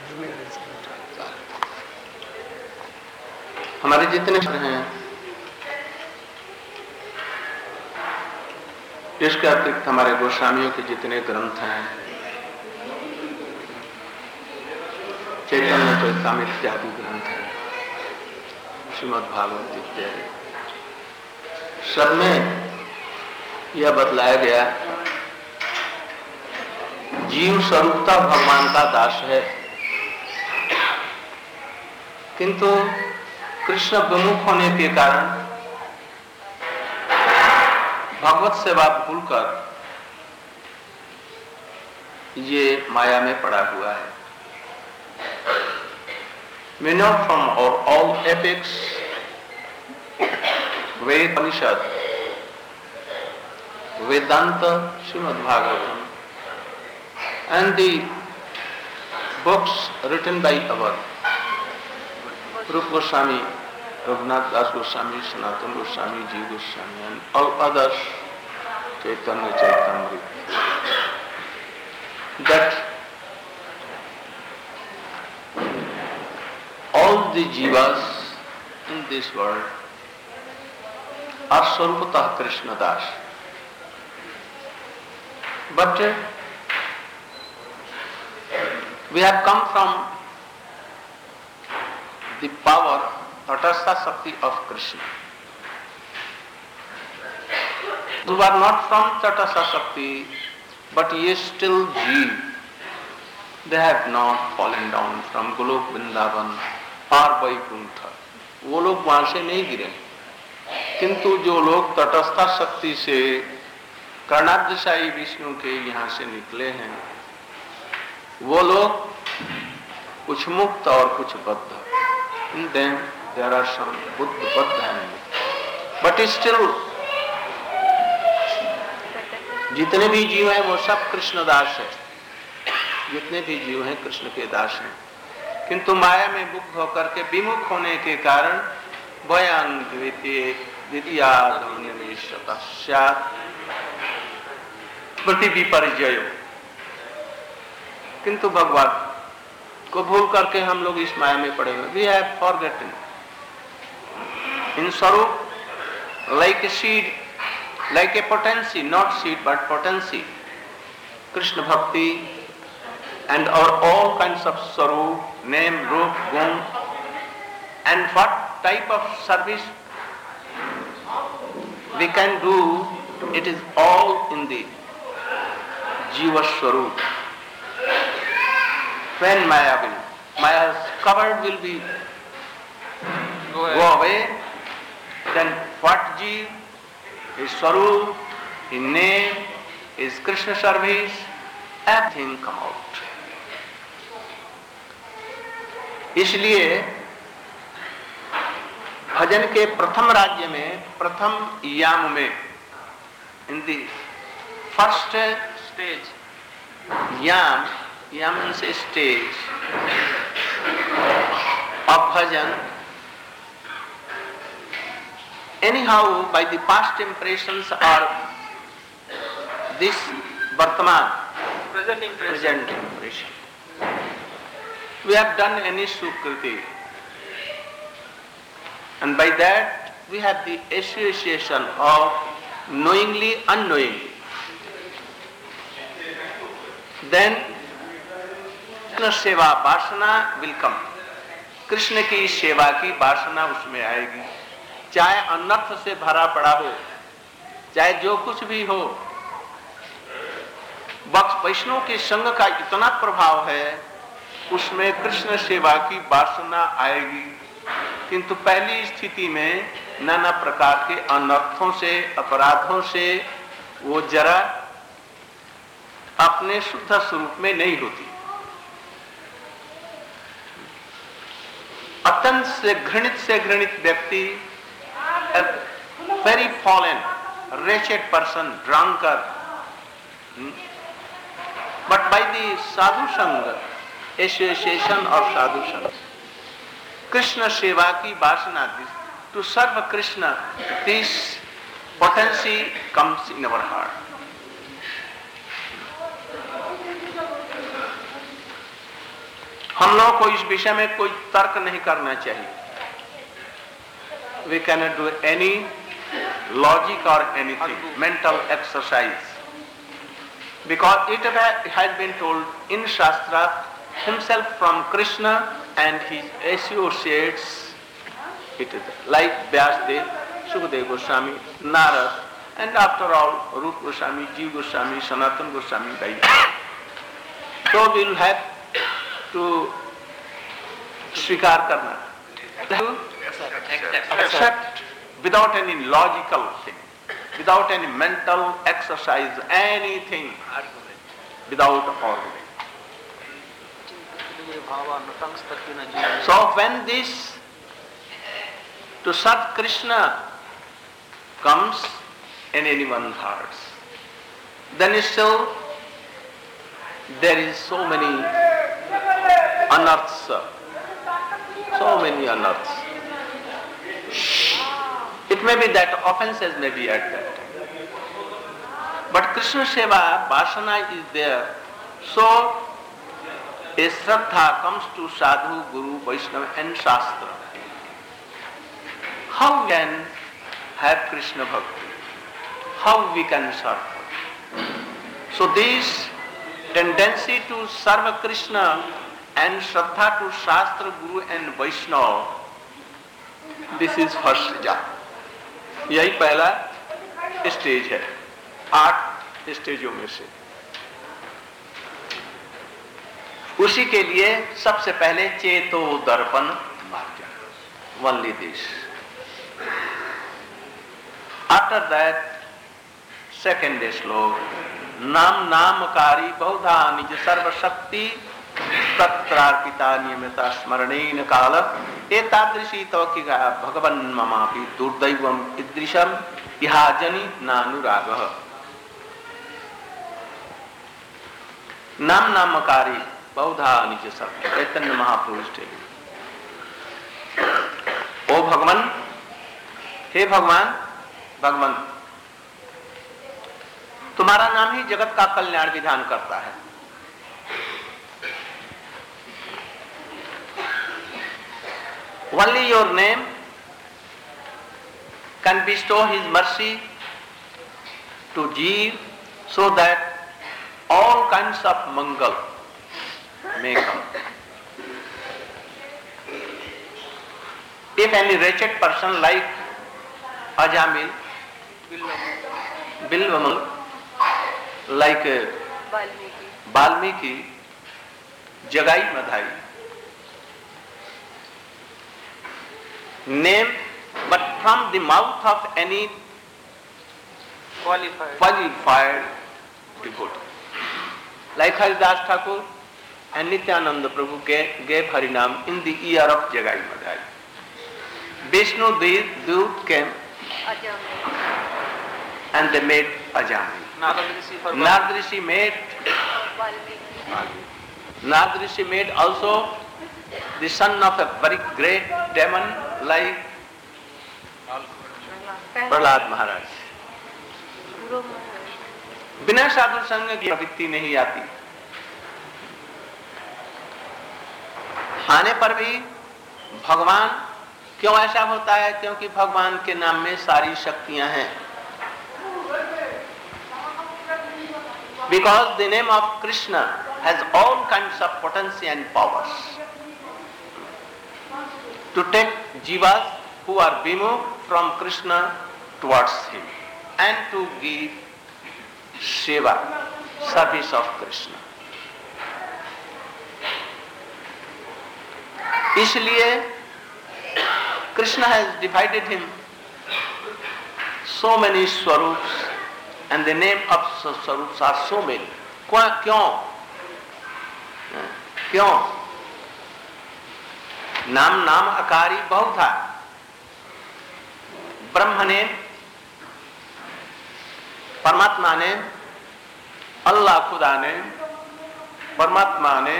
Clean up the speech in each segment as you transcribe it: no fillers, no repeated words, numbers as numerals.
हमारे जितने हैं, इसके अतिरिक्त हमारे गोस्वामियों के जितने ग्रंथ हैं, चैतन्य चरितामृत इत्यादि ग्रंथ हैं, श्रीमद् भागवत इत्यादि, सब में यह बतलाया गया जीव स्वरूपता भगवान का दास है, किंतु कृष्ण विमुख होने के कारण भगवत सेवा भूलकर ये माया में पड़ा हुआ है। We know from all epics, Ved, Upanishad, Vedanta, Srimad Bhagavatam, and the books written by our Rupa Goswami, Raghunath Das Goswami, Sanatana Goswami, Jiva Goswami, and all others, Chaitanya Charitamrita, that all the jivas in this world are Sarvata Krishna Das. But we have come from the power, Tatastha Shakti of Krishna. Who are not from Tatastha Shakti, but yet still Jeev. They have not fallen down from Golok Vrindavan और वैकुंठ, वो लोग वहां से नहीं गिरे, किंतु जो लोग तटस्था शक्ति से कर्णाध्यायी विष्णु के यहाँ से निकले हैं, वो लोग कुछ मुक्त और कुछ बद्ध। In them there are some buddha and but still जितने भी जीव हैं वो सब कृष्ण दास है, जितने भी जीव हैं कृष्ण के दास हैं, किंतु माया में बुद्ध होकर के विमुख होने के कारण भयान प्रति विपर्जय, किंतु भगवान को भूल करके हम लोग इस माया में पड़े हुए। We have forgotten in स्वरूप like a seed, like a potency, not seed but potency, Krishna bhakti and all kinds of swarup, name, roop, gun, and what type of service we can do, it is all in the Jiva Swarup. When Maya's covered will be go away, then what Jiva, his Swarup, his name, his Krishna service, everything come out. इसलिए भजन के प्रथम राज्य में, प्रथम याम में, इन the first stage, याम से stage of bhajan, anyhow by the past impressions or this Vartaman, present impression, we have done any sukriti, and by that we have the association of knowingly, unknowingly. Then Krishna seva vasana will come. Krishna की सेवा की वासना उसमें आएगी, चाहे अनर्थ से भरा पड़ा हो, चाहे जो कुछ भी हो। वैष्णव के संग का इतना प्रभाव है, उसमें कृष्ण सेवा की वासना आएगी, किंतु पहली स्थिति में नाना प्रकार के अनर्थों से, अपराधों से वो जरा अपने शुद्ध स्वरूप में नहीं होती। अत्यंत से घृणित व्यक्ति, very fallen, wretched person, drunkard, but by the sadhu sangha, association of sadhu sangha, Krishna seva ki vasana, to serve Krishna, this potency comes in our heart. हम लोगों को इस विषय में कोई तर्क नहीं करना चाहिए. We cannot do any logic or anything, mental exercise, because it has been told in Shastra himself from Krishna and his associates. It is like Vyasdev, Sukadeva Goswami, Narad, and after all Rupa Goswami, Jiva Goswami, Sanatana Goswami died. So we will have to स्वीकार करना, accept without any logical thing, without any mental exercise, anything, without argument. So when this to serve Krishna comes in anyone's hearts, then still there is so many unearths, so many unearths. It may be that offenses may be at that time, but Krishna Seva, Vasana is there, so a Shraddha comes to Sadhu, Guru, Vaishnava and Shastra. How we can have Krishna Bhakti? How we can serve? So this tendency to serve Krishna and Shraddha to Shastra, Guru and Vaishnava, this is first stage. यही पहला stage है 8 स्टेजों में से. उसी के लिए सबसे पहले चेतो दर्पण मार्ग, only this. After that second shloka, नाम नामकारी बहुधा निज सर्वशक्ति तत्रार्पिता नियमिता स्मरणेन काल एतादृशी तवकिगा भगवन् ममापि दुर्दैवम् ईदृशम् इहाजनि नानुरागः. नाम नामकारी बहुधा निज सर्व, चैतन्य महाप्रभु स्टेज. ओ भगवान, हे भगवान, भगवान तुम्हारा नाम ही जगत का कल्याण विधान करता है. Only your name can bestow his mercy to Jeev so that all kinds of mangal may come. If any wretched person like Ajamil, Bilvamal, like Valmiki, Jagai Madhai, name, but from the mouth of any qualified devotee, like Haridas Thakur and Nityananda Prabhu gave Harinam in the ear of Jagai Madhai. Vishnu Dut came and they made Ajamil. Nardrishi made Nardrishi made also the son of a very great demon like Prahlad महाराज. बिना साधु संग की प्रवृत्ति नहीं आती. आने पर भी भगवान क्यों ऐसा होता है? क्योंकि भगवान के नाम में सारी शक्तियां हैं. Because the name of Krishna has all kinds of potency and powers to take jivas who are removed from Krishna towards him and to give seva, service of Krishna. इसलिए Krishna has divided him so many swarups and the name of swarups are so many. क्यों? नाम नाम अकारी बहुत था. ब्रह्म ने, परमात्मा ने, अल्लाह खुदा ने, परमात्मा ने,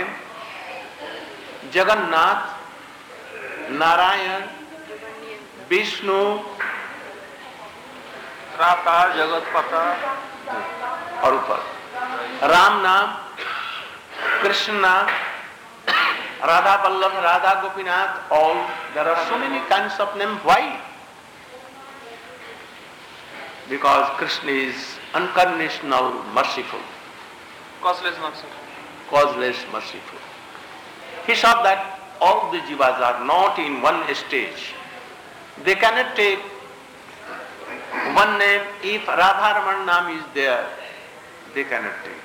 जगन्नाथ, नारायण, विष्णु, त्राता, जगतपता और ऊपर राम नाम, कृष्ण नाम, Radha Vallabh, Radha Gopinath, all, there are so many kinds of names. Why? Because Krishna is unconditional, merciful. Causeless merciful. Causeless, merciful. He saw that all the jivas are not in one stage. They cannot take one name. If Radharaman Naam is there, they cannot take.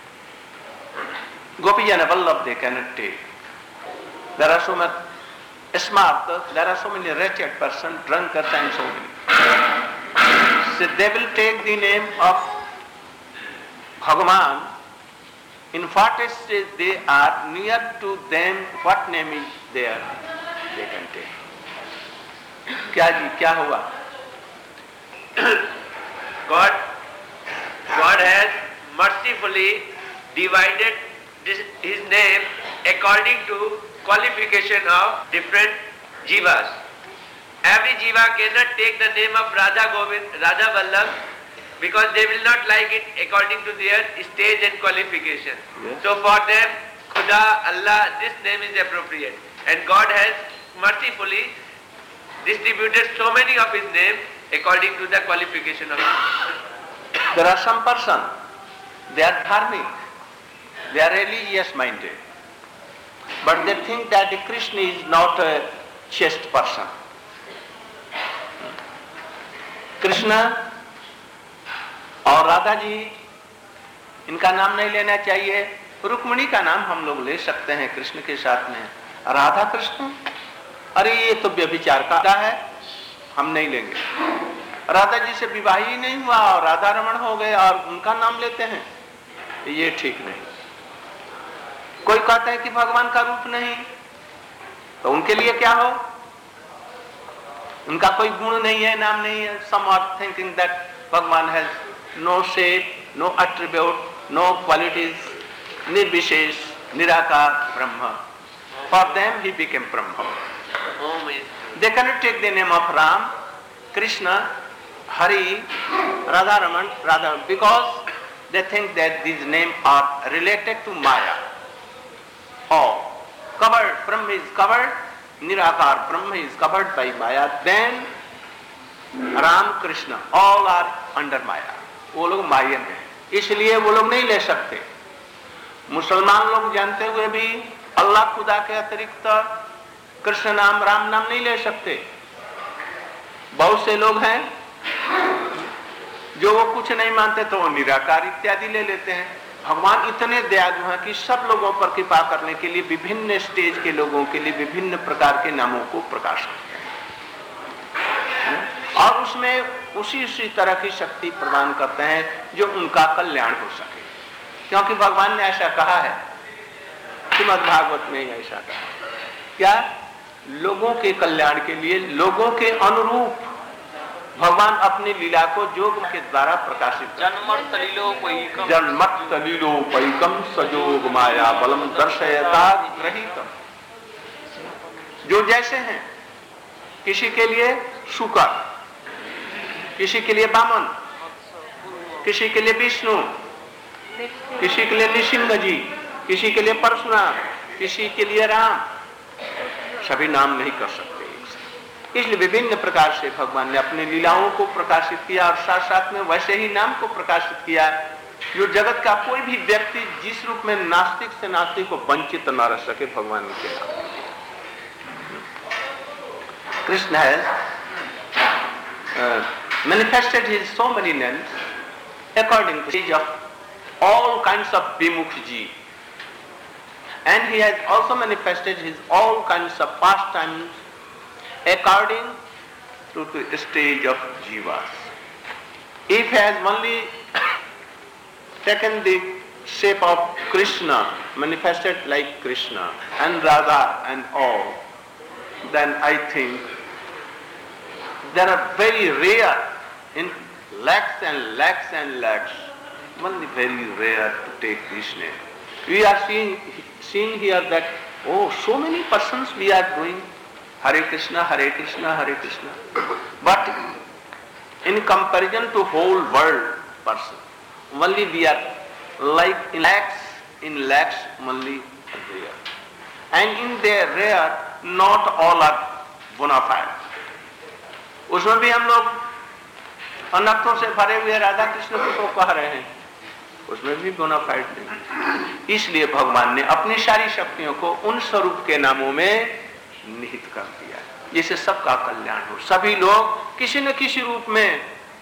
Gopijana Vallabh they cannot take. There are so many smart, there are so many wretched persons, drunkards and so many. So they will take the name of Bhagavan. In what stage they are near to them, what name is there, they can take. क्या जी क्या हुआ? God has mercifully divided His name according to qualification of different jivas. Every jiva cannot take the name of Radha Govind, Radha Vallabh, because they will not like it according to their stage and qualification. Yes. So for them, Khuda, Allah, this name is appropriate. And God has mercifully distributed so many of His names according to the qualification of His. There are some persons, they are dharmic, they are religious minded, but they think that Krishna is not a chaste person. Krishna और राधा जी इनका नाम नहीं लेना चाहिए, रुक्मिणी का नाम हम लोग ले सकते हैं कृष्ण के साथ में। राधा कृष्ण, अरे ये तो व्यभिचार का है, हम नहीं लेंगे। राधा जी से विवाह ही नहीं हुआ और राधा रमण हो गए और उनका नाम लेते हैं, ये ठीक नहीं। कोई कहते हैं कि भगवान का रूप नहीं, तो उनके लिए क्या हो? उनका कोई गुण नहीं है, नाम नहीं है। Some are thinking that भगवान has no shape, no attribute, no qualities, निर्विशेष, निराकार, ब्रह्म। For them he became Brahma. They cannot take the name of Ram, Krishna, Hari, Radharaman, Radha, because they think that these names are related to Maya. Or covered, Brahma is covered, Nirakar, Brahma is covered by Maya, then Ram, Krishna, all are under Maya. वो लोग मायन हैं, इसलिए वो लोग नहीं ले सकते। मुसलमान लोग जानते हुए भी अल्लाह खुदा के अतिरिक्त कृष्ण नाम, राम नाम नहीं ले सकते। बहुत से लोग हैं जो वो कुछ नहीं मानते तो वो निराकार इत्यादि ले लेते हैं। भगवान इतने दयालु हैं कि सब लोगों पर कृपा करने के लिए विभिन्न स्टेज के लोगों के लिए विभिन्न प्रकार के नामों को प्रकाश करते हैं और उसमें उसी तरह की शक्ति प्रदान करते हैं जो उनका कल्याण हो सके, क्योंकि भगवान ने ऐसा कहा है, श्रीमद् भागवत में ऐसा कहा, क्या लोगों के कल्याण के लिए, लोगों के अनुरूप भगवान अपनी लीला को योग के द्वारा प्रकाशित जन्मत तलीलोपैकम सजोग माया बलम दर्शयता ग्रहीतम। जो जैसे हैं, किसी के लिए शुकर, किसी के लिए वामन, किसी के लिए विष्णु, किसी के लिए नृसिंह जी, किसी के लिए परशुराम, किसी के लिए राम, सभी नाम नहीं कर सकते। इसलिए विभिन्न प्रकार से भगवान ने अपनी लीलाओं को प्रकाशित किया और साथ साथ में वैसे ही नाम को प्रकाशित किया जो जगत का कोई भी व्यक्ति जिस रूप में नास्तिक से नास्तिक को वंचित न रह सके भगवान के नाम। Krishna has manifested his so many names according to the of all kinds of Vimukhi, and he has also manifested his all kinds of pastimes according to the stage of jivas. If he has only taken the shape of Krishna, manifested like Krishna and Radha and all, then I think there are very rare, in lakhs and lakhs and lakhs, only very rare to take this name. We are seeing here that, oh, so many persons we are doing Hare Krishna, Hare Krishna, Hare Krishna. But in comparison to whole world person, only we are like in lakhs only there. and in their rear not all are bona fide. उसमें भी हम लोग अनर्थों से भरे हुए राधा कृष्ण को कह रहे हैं, उसमें भी bona fide नहीं। इसलिए भगवान ने अपनी सारी शक्तियों को उन स्वरूप के नामों में निहित कर दिया जिससे सबका कल्याण हो। सभी लोग किसी न किसी रूप में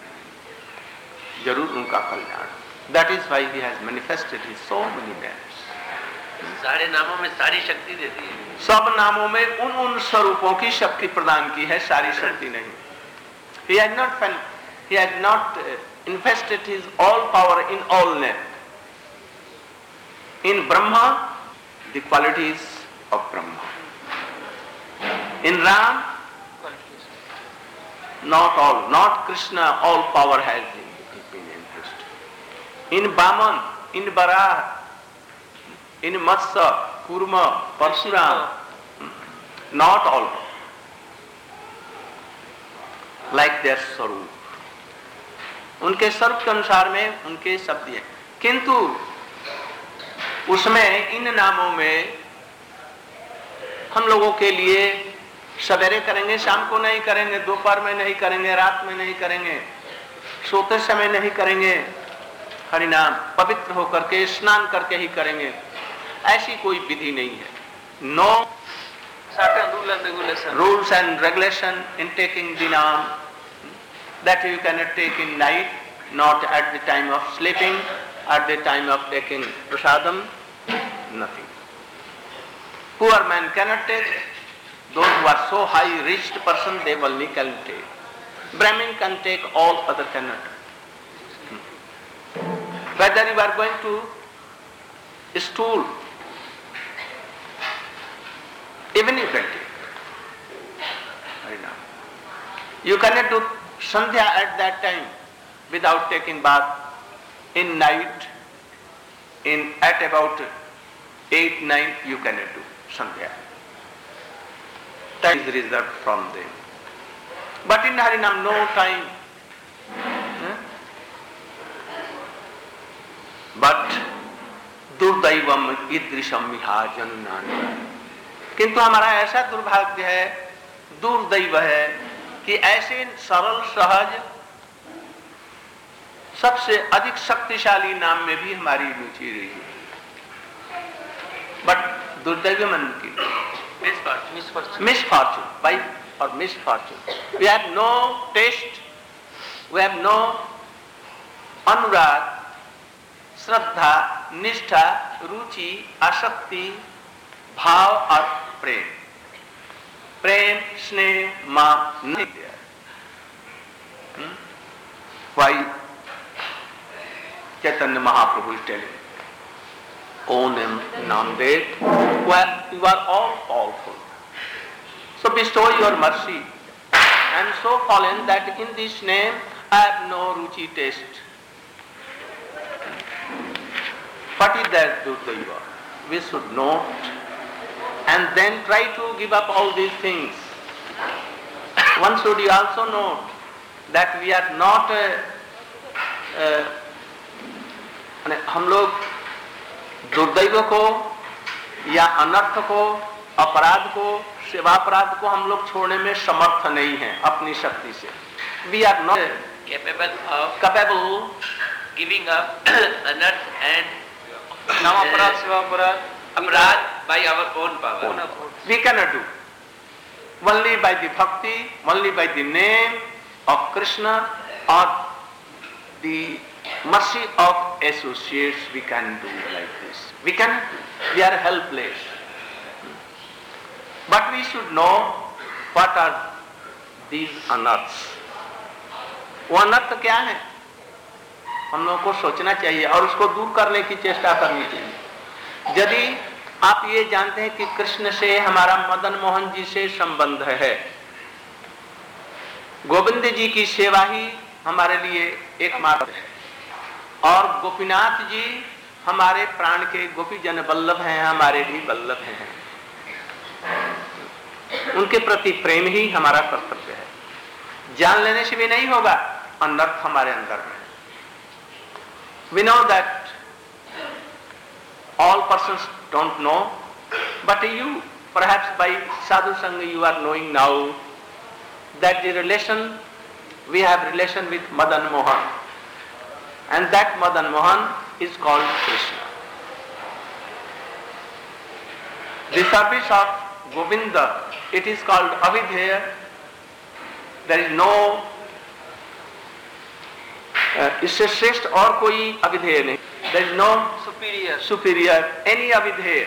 जरूर उनका कल्याण। That is why he has manifested his so many names. सारे नामों में सारी शक्ति देती है। सब नामों में उन उन स्वरूपों की शक्ति प्रदान की है, सारी शक्ति नहीं। He has not invested his all power in all names. In Brahma, the qualities of Brahma. In Ram, not Krishna, all power has been invested. In Vaman, in Varaha, in Matsya, Kurma, Parshuram, not all. Like their स्वरूप, उनके स्वरूप के अनुसार में उनके शब्द हैं, किंतु उसमें इन नामों में हम लोगों के लिए सवेरे करेंगे, शाम को नहीं करेंगे, दोपहर में नहीं करेंगे, रात में नहीं करेंगे, सोते समय नहीं करेंगे, हरिनाम पवित्र होकर के स्नान करके ही करेंगे, ऐसी कोई विधि नहीं है। No rules and regulation in taking the name, that you cannot take in night, not at the time of sleeping, at the time of taking prasadam, nothing. Poor man cannot take. Those who are so high reached person, they only can take. Brahmin can take, all other cannot. Whether you are going to stool, even you can take. You cannot do sandhya at that time without taking bath. In night, at about 8-9, you cannot do sandhya. Time is reserved from them. But in Harinam, no time. But दुर्दैवम ईदृशम मिहा जनुनान, किंतु हमारा ऐसा दुर्भाग्य है, दुर्दैव है कि ऐसे सरल सहज सबसे अधिक शक्तिशाली नाम में भी हमारी रुचि रही है। बट दुर्दैव मन की misfortune, by or misfortune, we have no taste, we have no anurag, श्रद्धा, निष्ठा, रुचि, आसक्ति, भाव और प्रेम। प्रेम, स्नेह, मां नहीं दिया। Why Chaitanya Mahaprabhu is telling, O name Namdev, you are all powerful. So bestow your mercy. I am so fallen that in this name I have no ruchi taste. What is that Durdaiva? We should note and then try to give up all these things. One should also note that we are not हम लोग दुर्दैव को या अनर्थ को, अपराध को, सेवापराध को हम लोग छोड़ने में समर्थ नहीं हैं अपनी शक्ति से। We are not capable giving up unearth and अपराध, सेवापराध, अपराध by our own power. We cannot do. Only by the bhakti, only by the name of Krishna or the mercy of associates we can do like this. We are helpless. But we should know what are these unearths. वो अनर्थ क्या है, हम लोगों को सोचना चाहिए और उसको दूर करने की चेष्टा करनी चाहिए। यदि आप ये जानते हैं कि कृष्ण से हमारा मदन मोहन जी से संबंध है, गोविंद जी की सेवा ही हमारे लिए एकमात्र है, और गोपीनाथ जी हमारे प्राण के गोपी जन वल्लभ हैं, हमारे भी वल्लभ हैं, उनके प्रति प्रेम ही हमारा कर्तव्य है। जान लेने से भी नहीं होगा, अनर्थ हमारे अंदर है। We know that all persons don't know But you, perhaps by sadhu sangha, you are knowing now that the relation, we have relation with Madan Mohan, and that Madan Mohan is called Krishna. The service of Govinda, it is called Avidheya. There is no इससे श्रेष्ठ और कोई अविधेय नहीं. There is no superior any Avidheya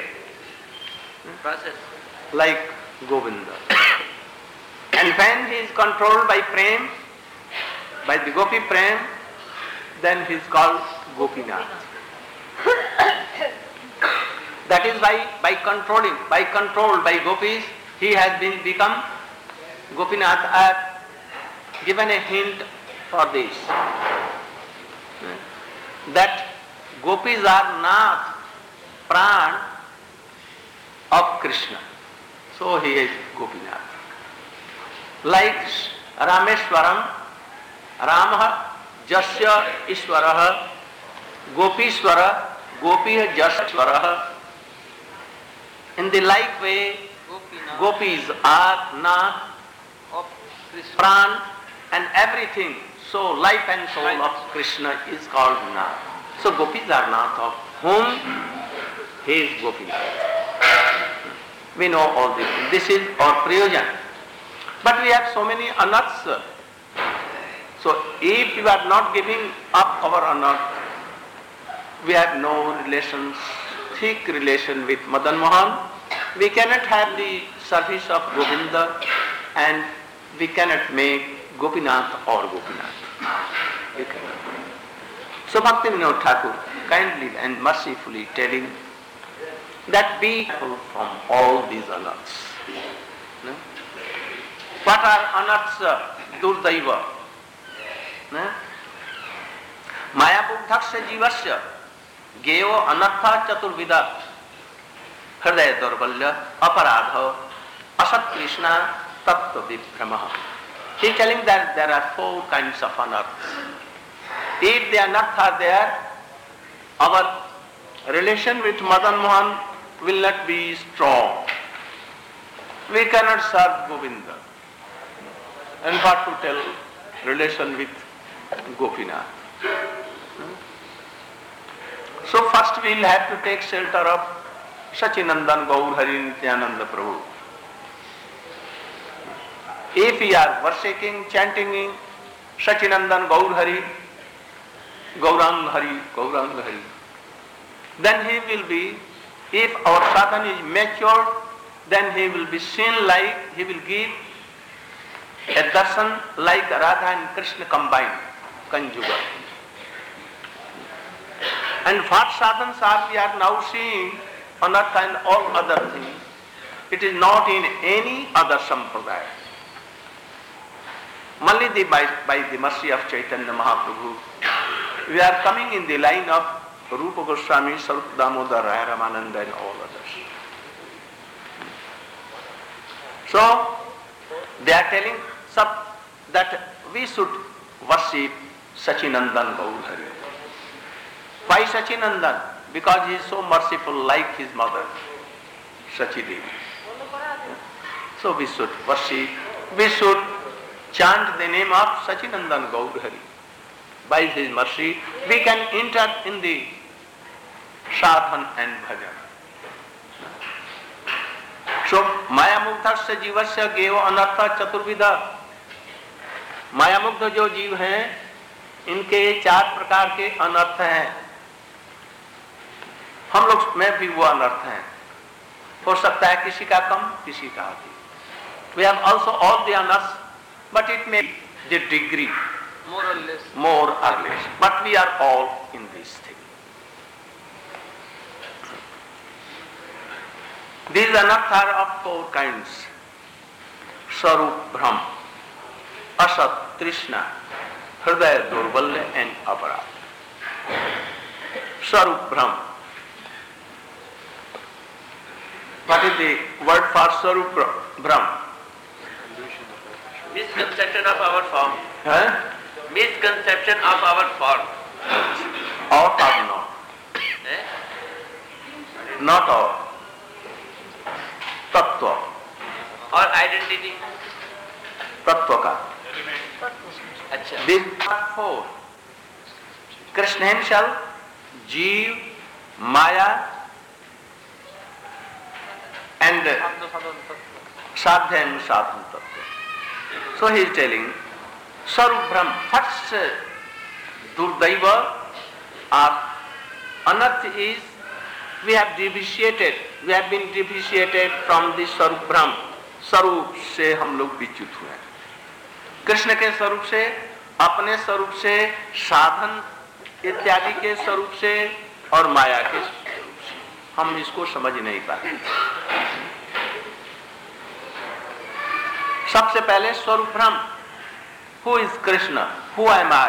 like Govinda. And when he is controlled by prem, by the gopi prem, then he is called Gopinath. That is by control by gopis, he has become Gopinath. I have given a hint for this, that gopis are not pran of Krishna, so he is Gopinath. Like Rameshwaram, Ramah Jasya Ishwarah, Gopishwara, Gopi Jaswara. In the like way, gopis are not pran and everything. So life and soul of Krishna is called Nath. So gopis are Nath, of whom he is Gopinath. We know all this. This is our prayojan. But we have so many anaths. So if you are not giving up our anath, we have no relations, thick relation with Madan Mohan. We cannot have the service of Govinda, and we cannot make Gopinath or Gopinath. We cannot. So Bhaktivinoda Thakur kindly and mercifully telling that be careful from all these anaths. No? What are anaths? Durdaiva. No? Maya buddhaksya jivasya geyo anatha chaturvida hridaya durbalya aparadha asat krishna tattva vibhramaha. He is telling that there are 4 kinds of anaths. If the anaths are there, our relation with Madan Mohan will not be strong. We cannot serve Govinda. And what to tell relation with Gopinath. So first we will have to take shelter of Sachinandan Gaur Hari Nityananda Prabhu. If we are worshipping, chanting Sachinandan Gaur Hari, Gaurang Hari, Gaurang Hari, then he will be, if our sadhana is matured, then he will be seen like, he will give a darshan like Radha and Krishna combined, conjugal. And what sadhans are we are now seeing on earth and all other things, it is not in any other sampradaya. Only by the mercy of Chaitanya Mahaprabhu, we are coming in the line of Rupa Goswami, Sarup Damodar, Raya Ramananda and all others. So, they are telling that we should worship Sachinandan Gaur Hari. Why Sachinandan? Because he is so merciful like his mother, Sachidevi. So we should worship, we should chant the name of Sachinandan Gaur Hari. By his mercy, we can enter in the sadhan and bhajan. So, Maya Muktasya Jivasya Geyo Anartha Chaturvidha. माया मुग्ध जो जीव हैं, इनके 4 प्रकार के अनर्थ हैं. हम लोग में भी वो अनर्थ हैं. हो सकता है किसी का कम, किसी का अधिक. We have also all the unearths, but it may be the degree, more or less. But we are all in this thing. These unearths are of 4 kinds: Sarup Brahm, Asat Trishna, Hridaya Durbalya and Aparad. Sarup Brahm. What is the word for Sarup Brahm? Misconception of our form. Huh? Misconception of our form. Out or not? Not out. तत्व और identity तत्व का। अच्छा, These are four. Krishna himself, Jeev, Maya and Sadhya and Sadhan Tattva. So he is telling Sarup Brahm, first Durdaiva or unearth is we have been deviated from the Sarup Brahm. स्वरूप से हम लोग विच्युत हुए हैं, कृष्ण के स्वरूप से, अपने स्वरूप से, साधन इत्यादि के स्वरूप से और माया के स्वरूप से हम इसको समझ नहीं पाते। सबसे पहले स्वरूप भ्रम, who is Krishna, who am I,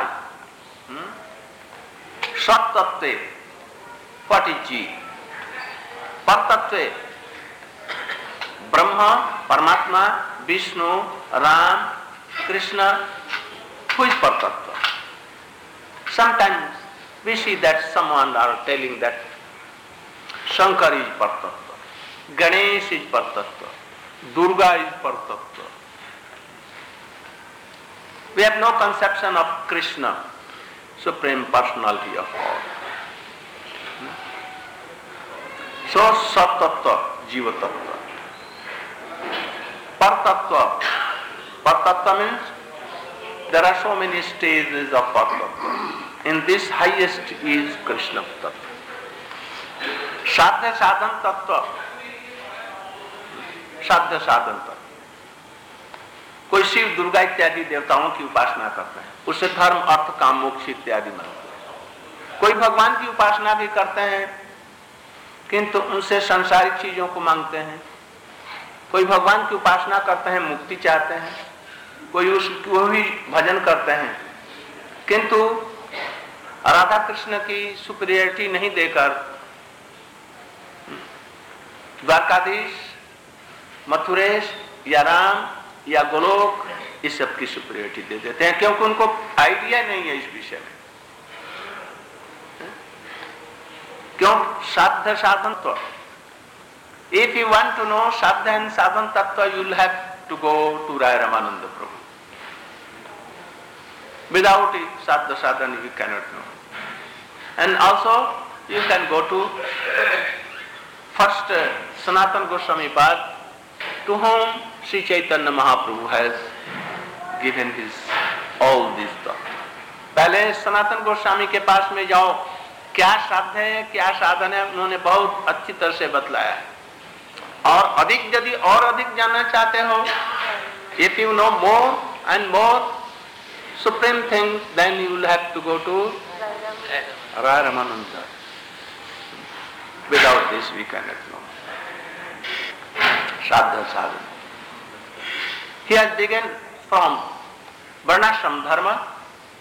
सत्तत्वे व्हाट इज जी, परतत्वे Brahma, Paramatma, Vishnu, Ram, Krishna, who is Partattva. Sometimes we see that someone are telling that Shankar is Partattva, Ganesh is Partattva, Durga is Partattva. We have no conception of Krishna, Supreme Personality of God. So Sat-Tattva, Jiva-Tattva. Partattva. Partattva means there are so many stages of Partattva. In this highest is Krishna Tattva. Sadhya Sadhan Tattva. Sadhya Sadhan Tattva. कोई शिव, दुर्गा इत्यादि देवताओं की उपासना करते हैं, उससे धर्म, अर्थ, काम, मोक्ष इत्यादि मानते हैं। कोई भगवान की उपासना भी करते हैं किंतु उनसे सांसारिक चीजों को मांगते हैं। कोई भगवान की उपासना करते हैं, मुक्ति चाहते हैं, कोई उसको भी भजन करते हैं किंतु राधा कृष्ण की सुपीरियरिटी नहीं देकर द्वारकाधीश, मथुरेश या राम या गोलोक इस सब की सुपीरियरिटी दे देते हैं, क्योंकि उनको आइडिया नहीं है इस विषय में। क्यों? साध्य साधन तत्व। If you want to know Sadhya and Sadhan Tattva, you will have to go to Raya Ramananda Prabhu. Without it, Sadhya Sadhan you cannot know. And also you can go to first Sanatana Goswami Pad, to whom Sri Chaitanya Mahaprabhu has given his all these thoughts. पहले सनातन गोस्वामी के पास में जाओ, क्या साध्य है, क्या साधन है, उन्होंने बहुत अच्छी तरह से बतलाया है। और अधिक यदि और अधिक जानना चाहते हो, if you know more and more supreme things, then you will have to go to Raya Ramananda. Without this we cannot know. Sadhya sadhana. He has begun from Varnashram Dharma,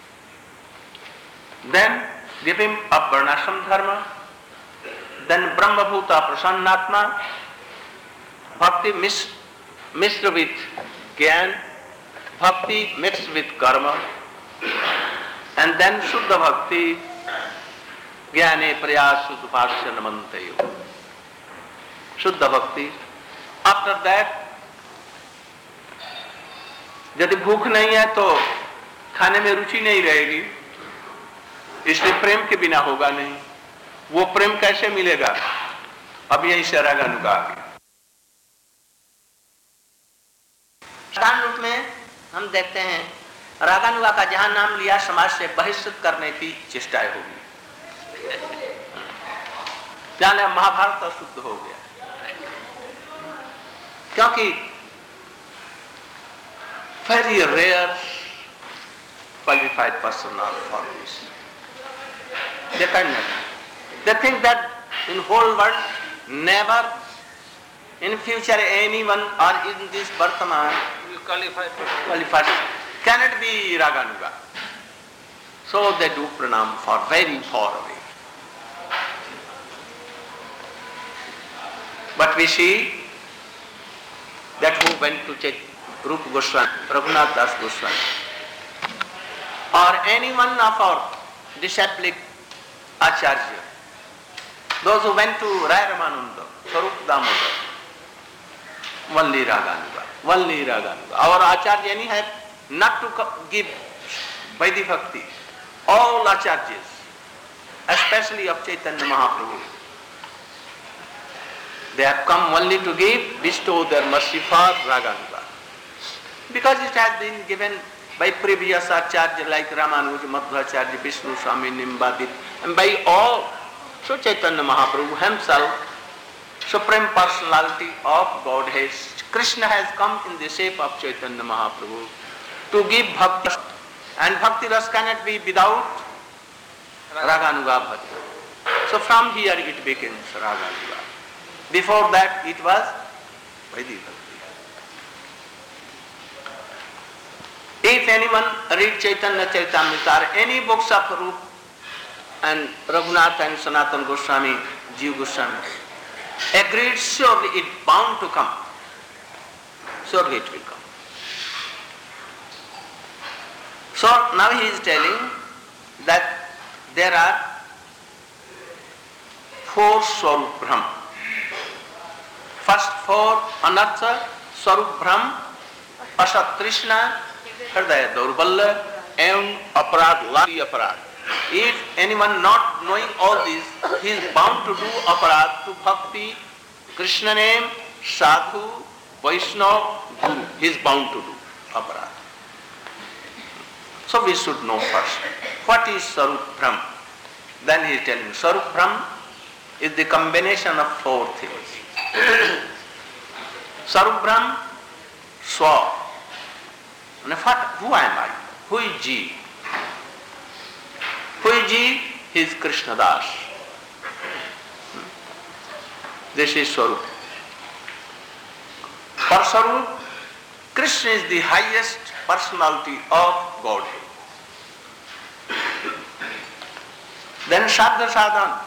then giving up Varnashram Dharma, then Brahma Bhuta Prasannatma, Bhakti mixed with Gyan, Bhakti mixed with Karma, and then Shuddha Bhakti, Gyane Prayas Sudupasya Namantayo. Shuddha Bhakti. After that, यदि भूख नहीं है तो खाने में रुचि नहीं रहेगी, इसलिए प्रेम के बिना होगा नहीं। वो प्रेम कैसे मिलेगा? अब यही से रागानुगा। साधारण रूप में हम देखते हैं रागानुगा का जहां नाम लिया समाज से बहिष्कृत करने की चेष्टाएं होगी, जाने महाभारत अशुद्ध हो गया, क्योंकि very rare qualified person are for this. They cannot. They think that in whole world never in future anyone or in this Vartaman qualified cannot be Raganuga. So they do pranam for very far away. But we see that who went to check Rupa Goswami, Raghunath Das Goswami, or any one of our disciplic Acharya, those who went to Raya Ramananda, Swarup Damodar, Only Raganuga. Only Raganuga. Our Acharya any have not to give Vaidhi Bhakti. All Acharyas, especially of Chaitanya Mahaprabhu, they have come only to bestow their mercy for Raganuga. Because it has been given by previous Acharya like Ramanuja, Madhvacharya, Vishnu Swami, Nimbadit, and by all. So Chaitanya Mahaprabhu himself, Supreme Personality of Godhead, Krishna has come in the shape of Chaitanya Mahaprabhu to give bhakti. And bhakti ras cannot be without Raganuga bhakti. So from here it begins Raganuga. Before that it was Vaidhi Bhakti. If anyone read Chaitanya Charitamrita or any books of Rup and Raghunath and Sanatana Goswami, Jiva Goswami, agreed surely it bound to come. Surely it will come. So now he is telling that there are 4 Swarup Brahm. First 4 Anartha, Swarup Brahm, Asat Krishna, Hridaya Daurballa, and Aparad, Lari Aparad. If anyone not knowing all these, he is bound to do Aparad to Bhakti, Krishna name, Sadhu, Vaishnava, Guru. He is bound to do Aparad. So we should know first, what is Swarup Brahm? Then he is telling, Swarup Brahm is the combination of 4 things. Swarup Brahm, Swa. Who am I? Who is Ji? Who is Ji? He is Krishna Das. This is Swarup. For Swarup, Krishna is the highest personality of Godhead. Then Shabda Sadhan.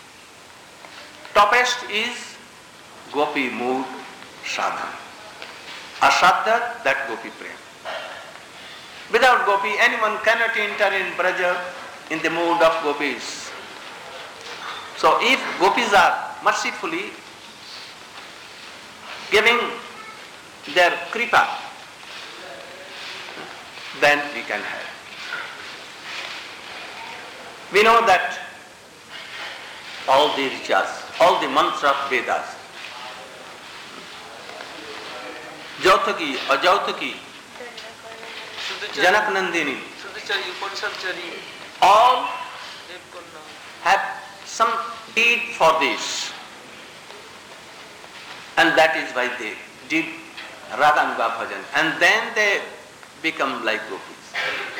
Topest is Gopi mood sadhana. Ashabda, that Gopi prema. Without Gopi, anyone cannot enter in Braja in the mood of Gopis. So if Gopis are mercifully giving their kripa, then we can have. We know that all the riches, all the mantras of Vedas, Jautaki, Ajautaki, Janak Nandini, all have some deed for this. And that is why they did Raganuga Bhajan. And then they become like Gopis.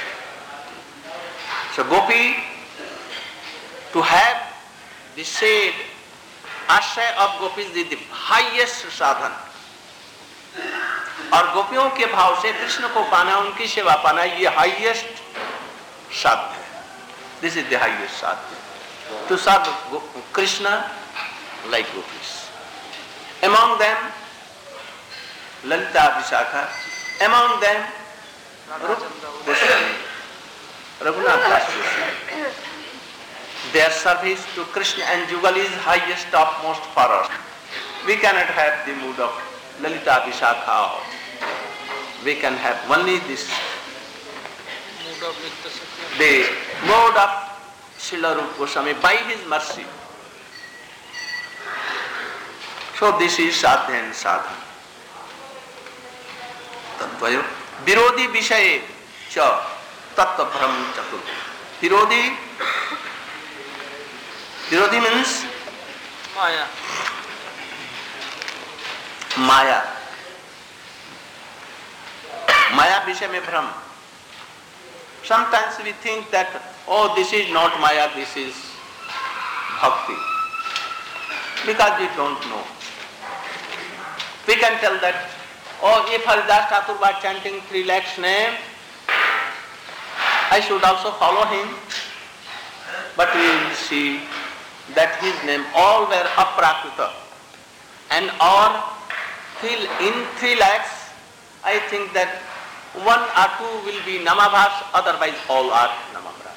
So Gopi, to have the shade, आश्रय of Gopis is the highest साधन. और गोपियों के भाव से कृष्ण को पाना, उनकी सेवा पाना, ये हाईएस्ट साधन है. This is the highest sadhana. To serve Krishna like Gopis. Among them, Lalita Vishakha. Among them, Goswami, Raghunath Das Goswami. Their service to Krishna and Jugal is highest, topmost for us. We cannot have the mood of Lalita Vishakha. We can have only this. The mode of Srila Rupa Goswami by his mercy. So this is sadhana and sadhana. Tadvayo. Virodhi Vishaye cha tattva brahm chatur. Virodhi means Maya. Maya. Maya Vishay mein Brahm. Sometimes we think that, oh, this is not Maya, this is Bhakti. Because we don't know. We can tell that, oh, if Haridas Thakur was chanting 3 lakhs name, I should also follow him. But we will see that his name all were aprakrita. And in 3 lakhs, I think that 1 or 2 will be Namabhas, otherwise all are Namabhas.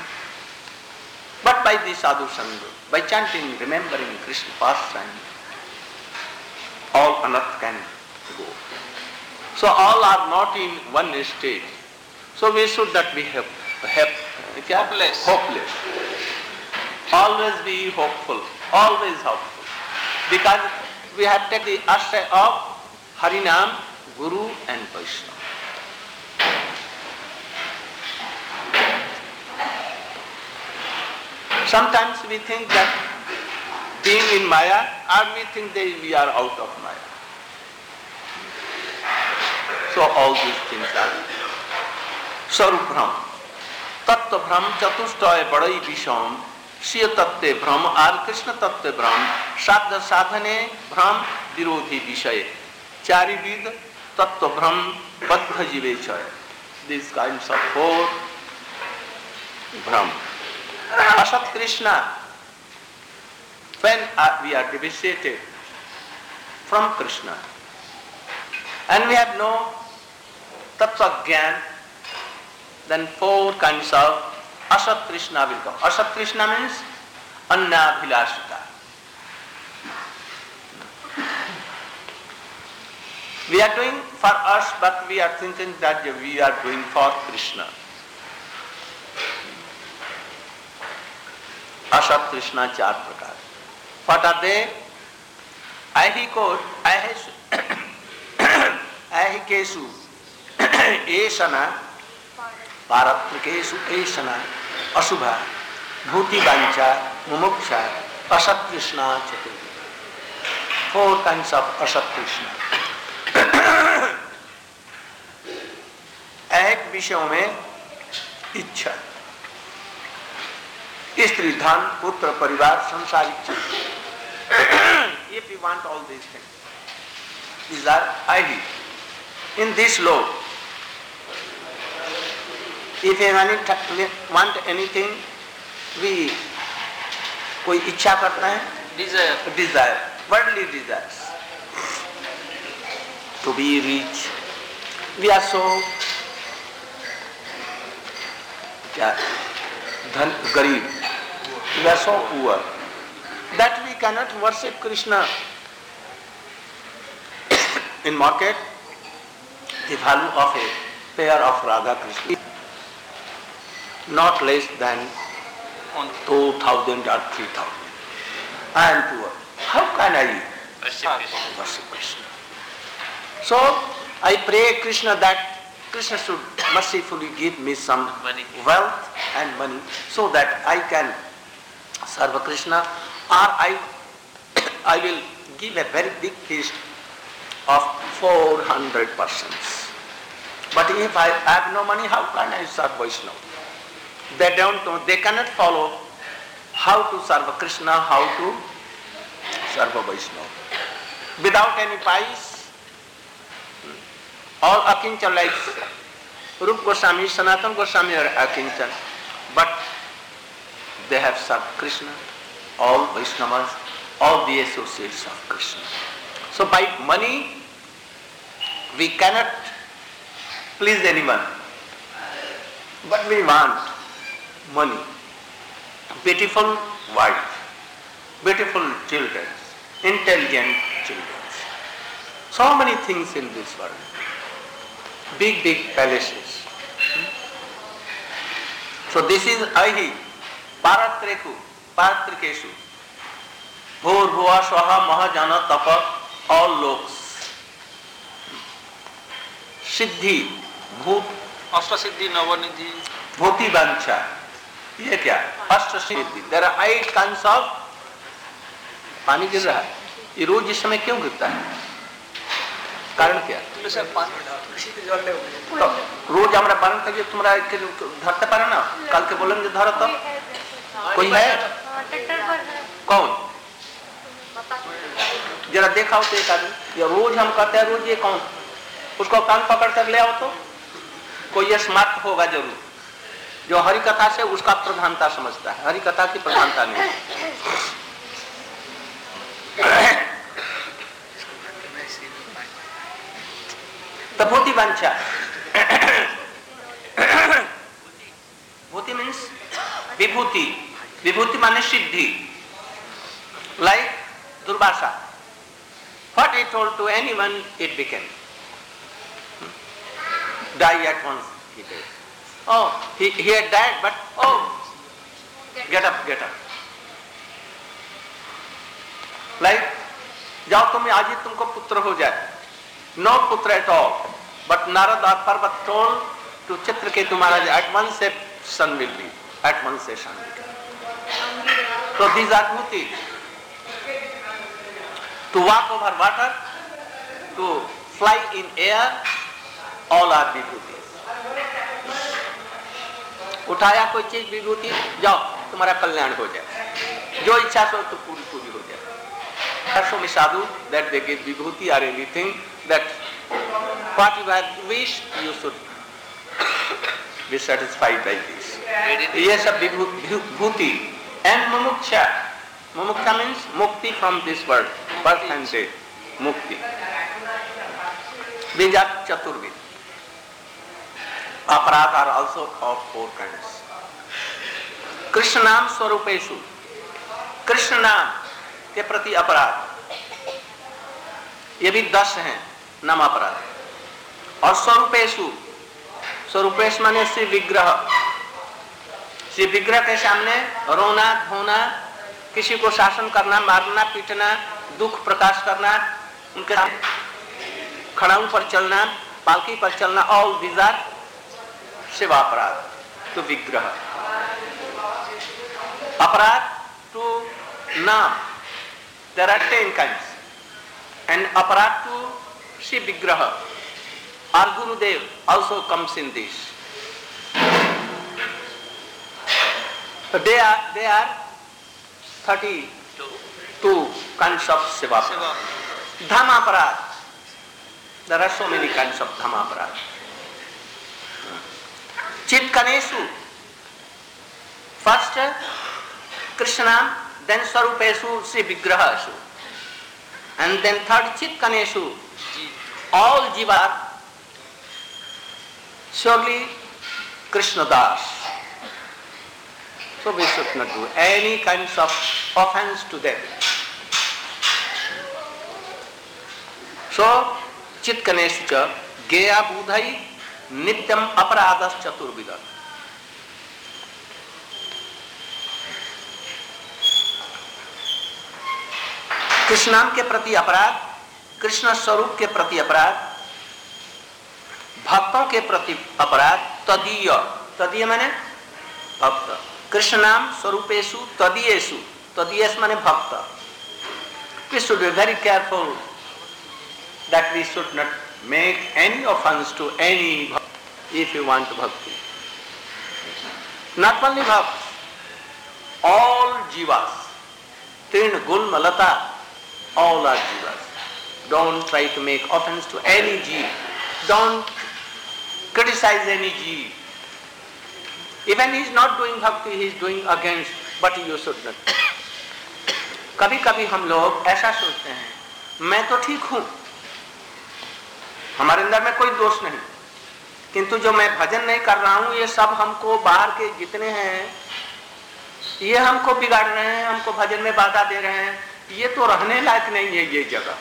But by the sadhu sangha, by chanting, remembering Krishna pastime, all anarth can go. So all are not in one state. So we should not be hopeless. Always be hopeful. Always hopeful. Because we have taken the ashray of Harinam, Guru and Vaishnava. Sometimes we think that being in Maya, or we think that we are out of Maya. So all these things are Sarup Brahm. Tattva Brahm Chatushtoy Badai Visham Shiya Tatte Brahm Ar Krishna Tatte Brahm Sadha Sadhane Brahm Virodhi Vishay Chari Vid Tattva Brahm Badha Jivechaya. These kinds of four Brahm. Asat Krishna, when we are devastated from Krishna and we have no Tattva Gyan, then four kinds of Asat Krishna will come. Asat Krishna means Anna Bhilashita. We are doing for us, but we are thinking that we are doing for Krishna. Asat Krishna चार प्रकार. What are they? Ahikesu Esana Paratrikesu Esana Asubha Bhuti Vancha Mumuksha Asat Krishna Chatur. Four kinds of Asat Krishna. एक विषयों में इच्छा, स्त्री धन पुत्र परिवार संसारिक चीज. If we want all these things, these are ideal. In this law, if we want anything, we कोई इच्छा करता है, desire, worldly desires. To be rich, we are so गरीब, we are so poor that we cannot worship Krishna. In market, the value of a pair of Radha Krishna not less than 2,000 or 3,000. I am poor. How can I worship Krishna? So I pray Krishna that Krishna should mercifully give me some wealth and money so that I can serve Krishna, or I will give a very big feast of 400 persons. But if I have no money, how can I serve Vaishnava? They don't know, they cannot follow how to serve Krishna, how to serve Vaishnava. Without any price, all Akinchan like Rupa Goswami, Sanatana Goswami are Akinchan, but they have served Krishna, all Vaishnavas, all the associates of Krishna. So by money, we cannot please anyone, but we want money, beautiful wife, beautiful children, intelligent children. So many things in this world. Big, big palaces. So this is Ahi, Paratrikesu, Bhur, Bhuva, Swaha, Mahajana, Tapa, all loks. Siddhi, Bhut, Ashta Siddhi, Navanidhi, Bhuti Vancha. ये क्या? Ashta Siddhi. There are 8 kinds of. पानी गिर रहा है. ये रोज इस समय क्यों गिरता है? कारण क्या? तो रोज हमरा पालन करिए, तुम्हारा धरते पारे ना, कल के बोलेंगे धरो तो कोई है? कौन? जरा देखा हो तो एक आदमी, या रोज हम कहते हैं रोज ये कौन, उसको कान पकड़ कर ले आओ तो कोई स्मार्ट होगा जरूर, जो हरि कथा से उसका प्रधानता समझता है, हरि कथा की प्रधानता नहीं. Bhuti Vancha. Bhuti means Vibhuti. Vibhuti means Siddhi. Like Durvasa. What he told to anyone, it became. Die at once, he did. Oh, he had died, but get up. Like, जाओ तुम आज ही तुमको पुत्र हो जाए. No putra at all. But Narada Parvat told to Chitraketu Maharaj, at once a son will be. At once a son will be. So these are bhuti. To walk over water, to fly in air, all are vibhutis. उठाया कोई चीज विभूति, जाओ तुम्हारा कल्याण हो जाए. जो इच्छा सो तो पूरी हो जाए. So many sadhu that they give vibhuti or anything, that what you have wished, you should be satisfied by this. Yes, a vibhuti. And mumuksha. Mumuksha means mukti from this world, birth and death. Mukti. These are chaturvid. Aparadha are also of 4 kinds. Krishna नाम स्वरूपेषु. कृष्ण नाम के प्रति अपराध, ये भी 10 हैं नाम अपराध. और स्वरूपेषु, स्वरूपेश माने श्री विग्रह. श्री विग्रह के सामने रोना धोना, किसी को शासन करना, मारना पीटना, दुख प्रकाश करना, उनके खड़ाऊ पर चलना, पालकी पर चलना, ऑल दीज आर सेवा अपराध टू विग्रह. अपराध टू नाम, there are 10 kinds. And aparad to Shri Vigraha or Gurudev also comes in this. They are 32 kinds of Seva. Dhamma aparad. There are so many kinds of Dhamma aparad. Chitkanesu. First Krishna, then Swarupesu Sri Vigrahasu. And then third Chitkanesu. All jiva are surely Krishna Das. So we should not do any kinds of offense to them. So Chitkanesu cha Geya Budhai Nityam Aparadas Chaturvidam. Krishna नाम के प्रति अपराध, कृष्ण स्वरूप के प्रति अपराध, भक्तों के प्रति अपराध. तदीय, तदीय माने भक्त. कृष्ण नाम स्वरूपेषु तदीयेषु, तदीयेषु माने भक्त. We should be very careful that we should not make any offense to any bhakti if you want bhakti. Not only bhakti, all jivas, Trin Gulma Lata, all are jivas. Don't try to make offense to any jeev. Don't criticize any jeev. Even he is not doing bhakti, he is doing against, but you should not. कभी कभी हम लोग ऐसा सोचते हैं, मैं तो ठीक हूं, हमारे अंदर में कोई दोष नहीं, किंतु जो मैं भजन नहीं कर रहा हूं, ये सब हमको बाहर के जितने हैं, ये हमको बिगाड़ रहे हैं, हमको भजन में बाधा दे रहे हैं. ये तो रहने लायक नहीं है ये जगह.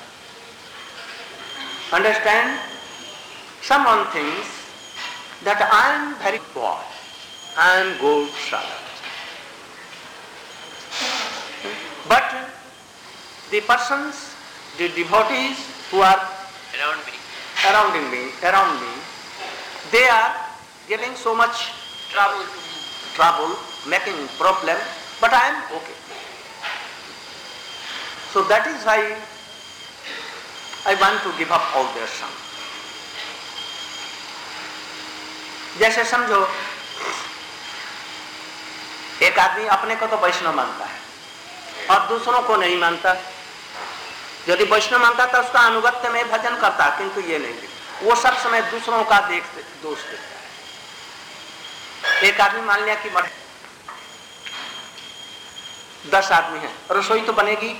Understand? Someone thinks that I am very poor, I am good sadhaka. But the persons, the devotees who are around me, they are getting so much trouble, making problem, but I am okay. So that is why I want to give up all their song. जैसे समझो एक आदमी अपने को तो वैष्णव मानता है और दूसरों को नहीं मानता. यदि वैष्णव मानता तो उसका अनुगत्य में भजन करता, किंतु ये नहीं, वो सब समय दूसरों का दोष देखता है. एक आदमी मान लिया कि 10 आदमी है, रसोई तो बनेगी.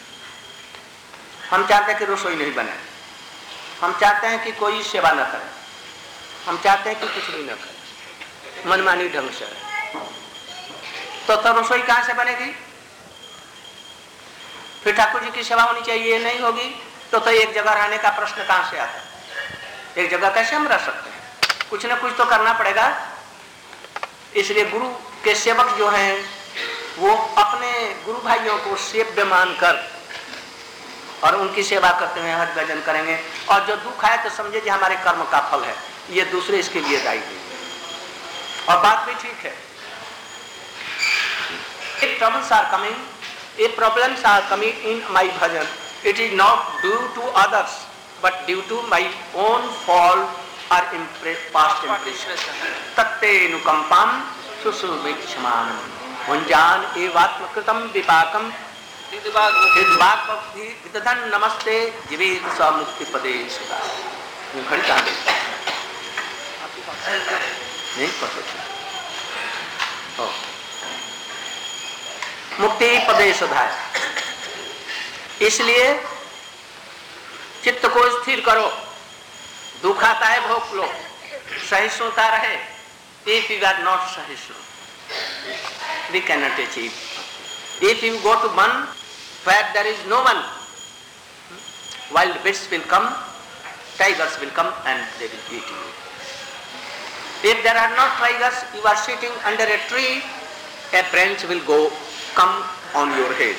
हम चाहते हैं कि रसोई नहीं बने, हम चाहते हैं कि कोई सेवा न करे, हम चाहते हैं कि कुछ भी न करे, मनमानी ढंग से. तो रसोई कहां से बनेगी? फिर ठाकुर जी की सेवा होनी चाहिए, ये नहीं होगी तो एक जगह रहने का प्रश्न कहां से आता है? एक जगह कैसे हम रह सकते हैं? कुछ ना कुछ तो करना पड़ेगा। इसलिए गुरु के सेवक जो हैं वो अपने गुरु भाइयों को सेव्य मानकर और उनकी सेवा करते हुए हज भजन करेंगे। और जो दुख आए तो समझे कि हमारे कर्म का फल है, ये दूसरे इसके लिए दायी नहीं। और बात भी ठीक है। If troubles are coming, if problems are coming in my bhajan, it is not due to others, but due to my own fault or past impression. Tatte nukampam susuvikshamanam hunjan evatmakritam vipakam hidvakvidhan namaste jivet samukti pade sudha. खड़ी कहाँ गई? नहीं पढ़ सकते। मुक्ति पदे सुधाय। इसलिए चित्त को स्थिर करो। दुख आता है भोग लो, सहिष्णुता रहे। If you are not सहिष्णु, we cannot achieve. If you go to one where there is no one, wild beasts will come, tigers will come and they will eat you. If there are not tigers, you are sitting under a tree, a branch will come on your head.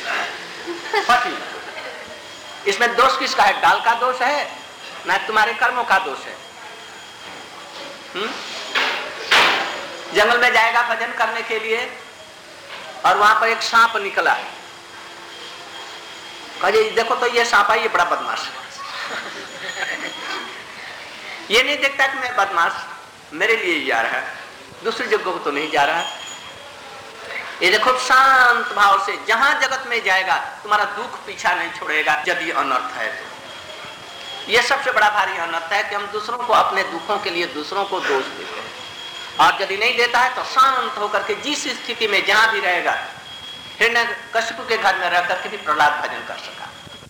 इसमें दोष किसका है? डाल का दोष है ना तुम्हारे कर्मों का दोष है? जंगल में जाएगा भजन करने के लिए और वहां पर एक सांप निकला। कहे देखो तो ये सांप है, ये बड़ा बदमाश है। ये नहीं देखता कि मैं बदमाश मेरे लिए ही जा रहा है, दूसरी जगह को तो नहीं जा रहा। ये देखो शांत भाव से जहां जगत में जाएगा तुम्हारा दुख पीछा नहीं छोड़ेगा। यदि अनर्थ है तो ये सबसे बड़ा भारी अनर्थ है कि हम दूसरों को अपने दुखों के लिए दूसरों को दोष देते हैं। और यदि नहीं देता है तो शांत होकर के जिस स्थिति में जहां भी रहेगा, हिरण्यकशिपु के घर में रह करके भी प्रहलाद भजन कर सका।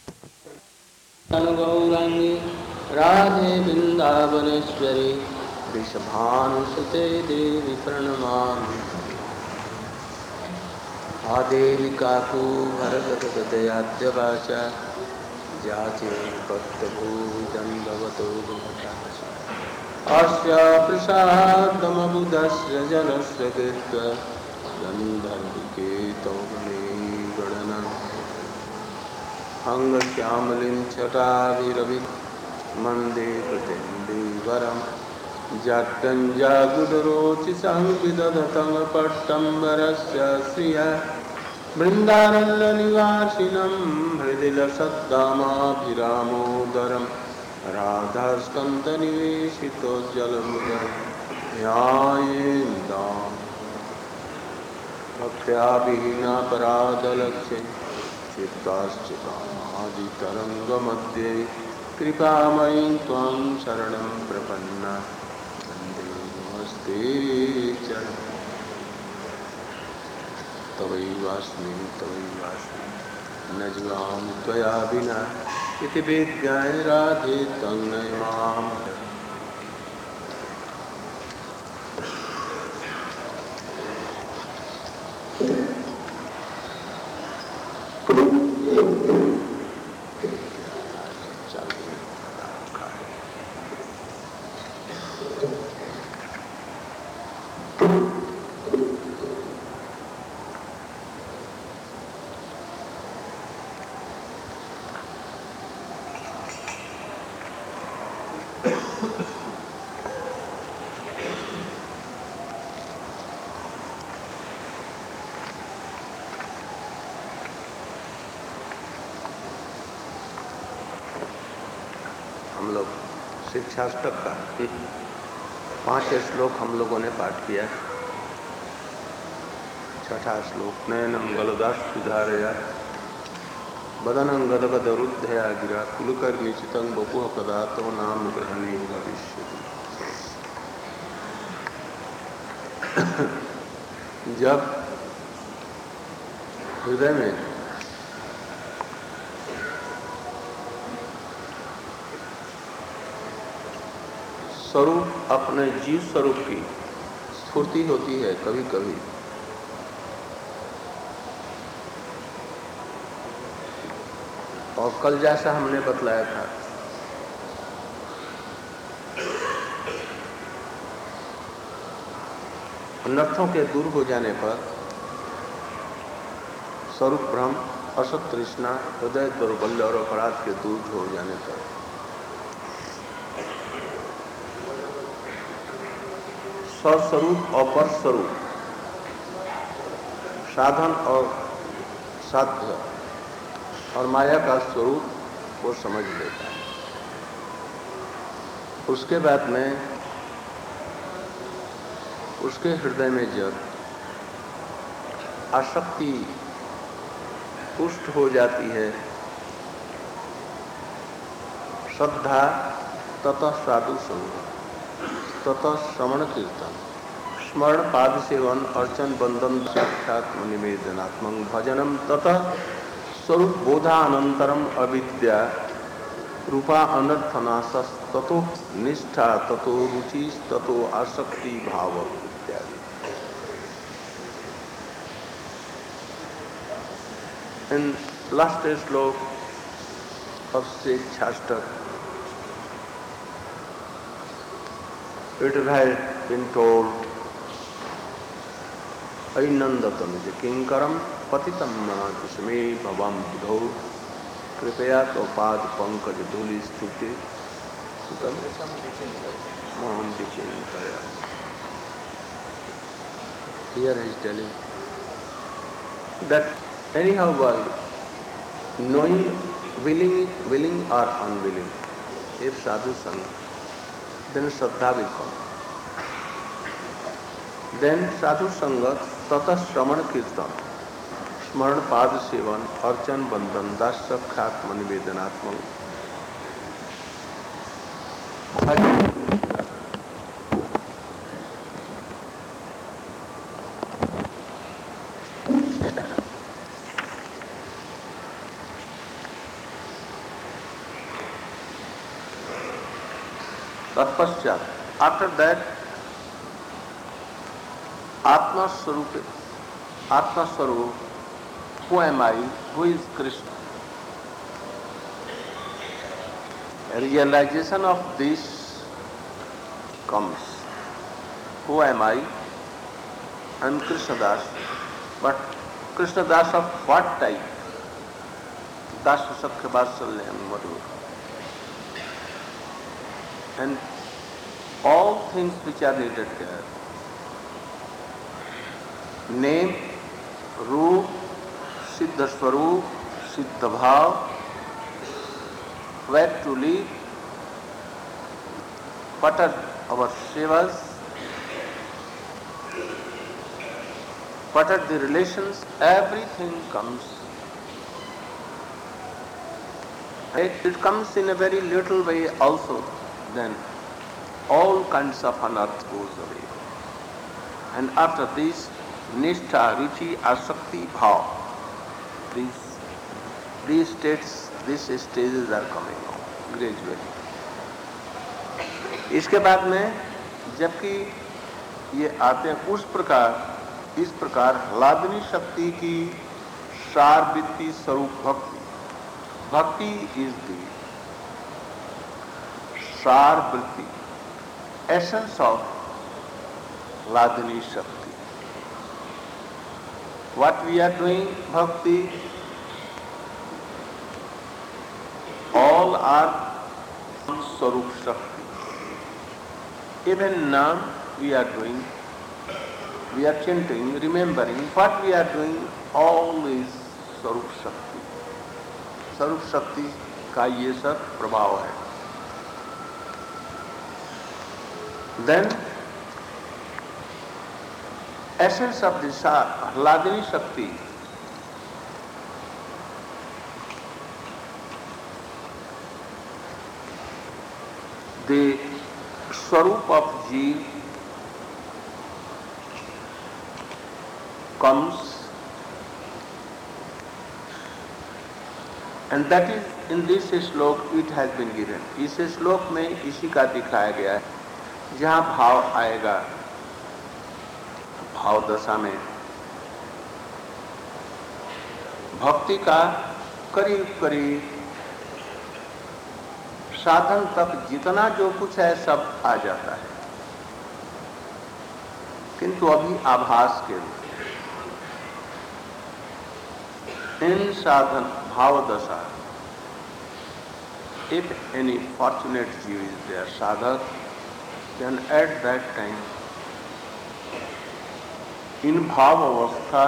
गौरांगी राधे वृंदावनेश्वरी वृषभानुसुते देवी प्रणमामि। आदेवी काकू भरतदयाद्य वाचा जाचे भक्तभूजन्भवतो गुणकाशा। अस्य प्रसादमबुधस्य जनस्य कृत्वा गन्धर्विके तौमने गणनं। अंगश्यामलिं छटाभिरवि मन्दे प्रतिन्दीवरं जाड्डञ्जागुडरोचिसंविदधतं पट्टम्बरस्य श्रिया। वृन्दारण्यनिवासिनं हृदिलसद्दामाभिरामोदरं राधास्कन्दनिवेशितोज्ज्वलमुदं ध्यायेन्दाम्। भक्त्या विहीनापराधलक्ष्ये चित्ताश्चितामादितरङ्गमध्ये कृपामयीं त्वां शरणं प्रपन्ना वन्दे नमस्ते चरणं। तवैवास्मि न जीवामि त्वया विना इति वेद्याय राधे तं नमामि। हम लोग शिक्षाष्टक का 5 श्लोक हम लोगों ने पाठ किया। 6ठा श्लोक नयनं गलदाश्रुधारया वदनं गदगदरुद्धया गिरा कुलकर्णिचितं बपुः कदा तव नाम ग्रहणे भविष्यति। जब हृदय में स्वरूप अपने जीव स्वरूप की स्फूर्ति होती है, कभी कभी और कल जैसा हमने बतलाया था, अनर्थों के दूर हो जाने पर, स्वरूप भ्रम, असत तृष्णा, हृदय दौर्बल्य और अपराध के दूर हो जाने पर स्वस्वरूप और पर स्वरूप, साधन और साध्य और माया का स्वरूप वो समझ लेता है। उसके बाद में उसके हृदय में जब आसक्ति पुष्ट हो जाती है, श्रद्धा ततः साधु संग, ततः श्रवण कीर्तन, स्मरण पाद सेवन, अर्चन बंधन साक्षात निवेदनात्मक भजनम, ततः स्वरूप बोधानंतरम अविद्या रूपा अनर्थनाशस, ततो निष्ठा, ततो रुचि, ततो आसक्ति भाव इत्यादि। In last श्लोक of 6th chapter, it has been told, ऐनंदतम किंकरम पतितम नातिस्मे भवम बुधौ कृपया तो पाद पंकज धूलि स्तुति Mohan विचिंतया। Here he is telling that anyhow while knowing, willing or unwilling, if sadhu sang, then Shraddha will come. Then sadhu sangat, tata shraman kirtan, स्मरण पाद seven, अर्चन बंधन दास साक्षात्म निवेदनात्मक तत्पश्चात, आफ्टर दैट आत्मा स्वरूप, who am I, who is Krishna? A realization of this comes. Who am I? I am Krishna Das, but Krishna Das of what type? Dasa Sakya Vatsalyam, whatever. And all things which are needed there, name, रूप, सिद्ध स्वरूप, सिद्ध भाव, where to live, what are our sevas, what are the relations, everything comes. It comes in a very little way also, then all kinds of unearth goes away. And after this, nishtha, ruchi, asakti, bhav, these stages are coming on gradually. इसके बाद में जबकि ये आते हैं इस प्रकार ह्लादनी शक्ति की सारवृत्ति स्वरूप भक्ति इज दी सारवृत्ति, essence of hladini shakti. What we are doing, bhakti, all are Swarup Shakti. Even now we are doing, we are chanting, remembering, what we are doing, all is Swarup Shakti. Swarup Shakti का ये सब प्रभाव है. Then essence of this Hladini Shakti, the Swarup of Jeev comes, and that is in this श्लोक it has been given. इस श्लोक में इसी का दिखाया गया है. जहाँ भाव आएगा, भाव दशा में भक्ति का करीब करीब साधन तक जितना जो कुछ है सब आ जाता है, किंतु अभी आभास के रूप में इन साधन भाव दशा, if any fortunate Jew is there, sadhak, then at that time in bhav avastha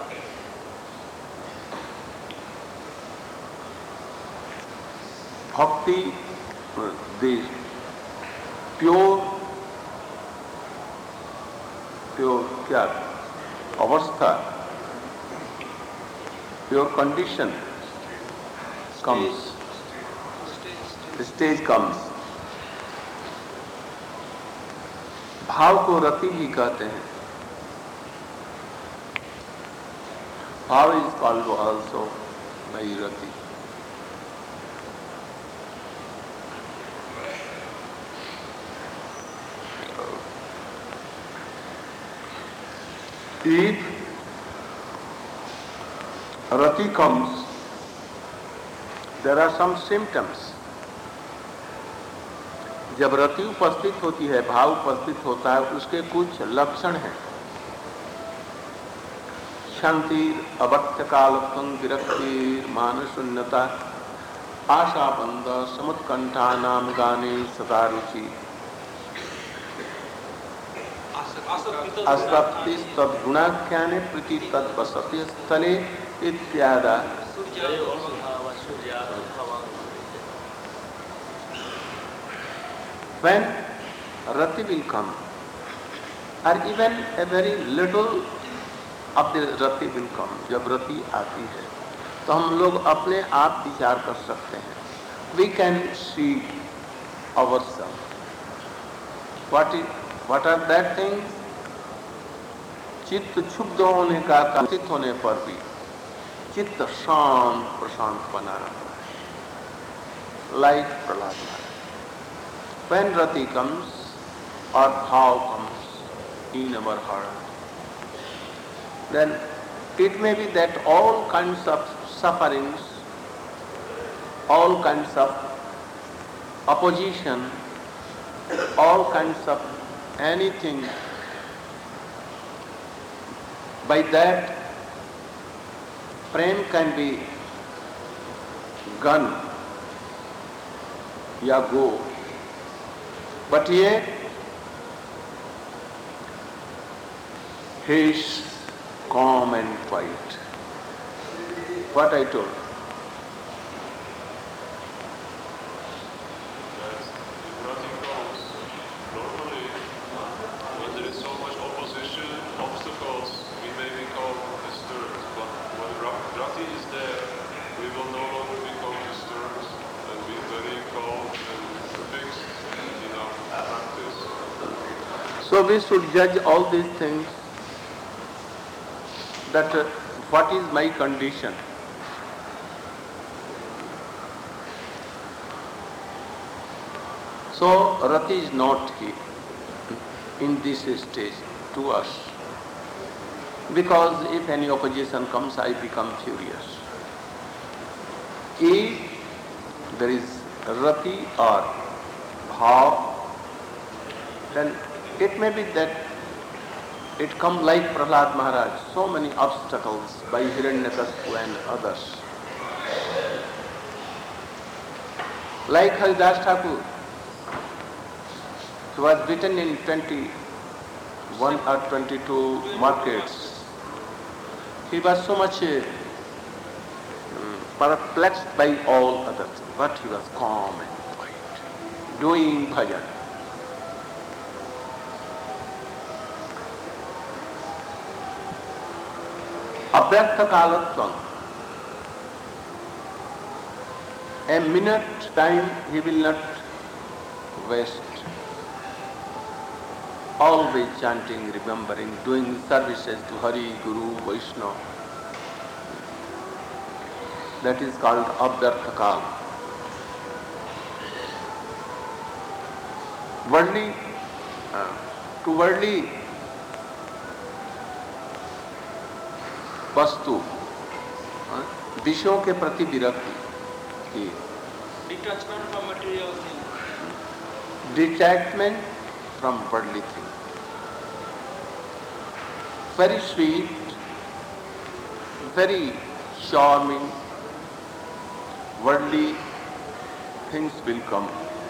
bhakti, the pure क्या अवस्था, pure condition comes, stage comes. भाव को रति भी कहते हैं. भाव is called also by rati. If rati comes, there are some symptoms. जब रति उपस्थित होती है, भाव उपस्थित होता है, उसके कुछ लक्षण हैं. शांति, अवत्य कालत्वं, विरक्ति, मान शून्यता, आशाबंध, समुत्कंठा नाम गाने सदा रुचि, आसक्ति तद्गुणाख्याने प्रीति तद्वसति स्थले इत्यादि. When rati will come, or even a very little of the rati will come, जब रति आती है तो हम लोग अपने आप विचार कर सकते हैं. We can see ourselves. What are that things? चित्त क्षुब्ध होने का चित्त होने पर भी चित्त शांत प्रशांत बना रहता है, like Prahlad Maharaj. When rati comes or bhav comes in our heart, then it may be that all kinds of sufferings, all kinds of opposition, all kinds of anything, by that prem can be gone या go. But yet he is calm and quiet. What I told. Nothing comes. Normally, when there is so much opposition, obstacles, we may become disturbed. But when Rati is there, we will no longer become disturbed and be very calm and fixed in our practice. So we should judge all these things, that what is my condition. So rati is not here in this stage to us, because if any opposition comes, I become furious. If there is rati or bhav, then it may be that it comes like Prahlad Maharaj, so many obstacles by Hiranyakashipu and others. Like Haridas Thakur, he was beaten in 21 or 22 markets. He was so much perplexed by all others, but he was calm and quiet, doing bhajan. Avyartha kalatvam. A minute time he will not waste. Always chanting, remembering, doing services to Hari, Guru, Vaishnava. That is called Avyartha Kala. Worldly वस्तु, विषयों के प्रति विरक्ति, Detachment from material things. Detachment from worldly things. Very sweet, very charming, worldly things will come.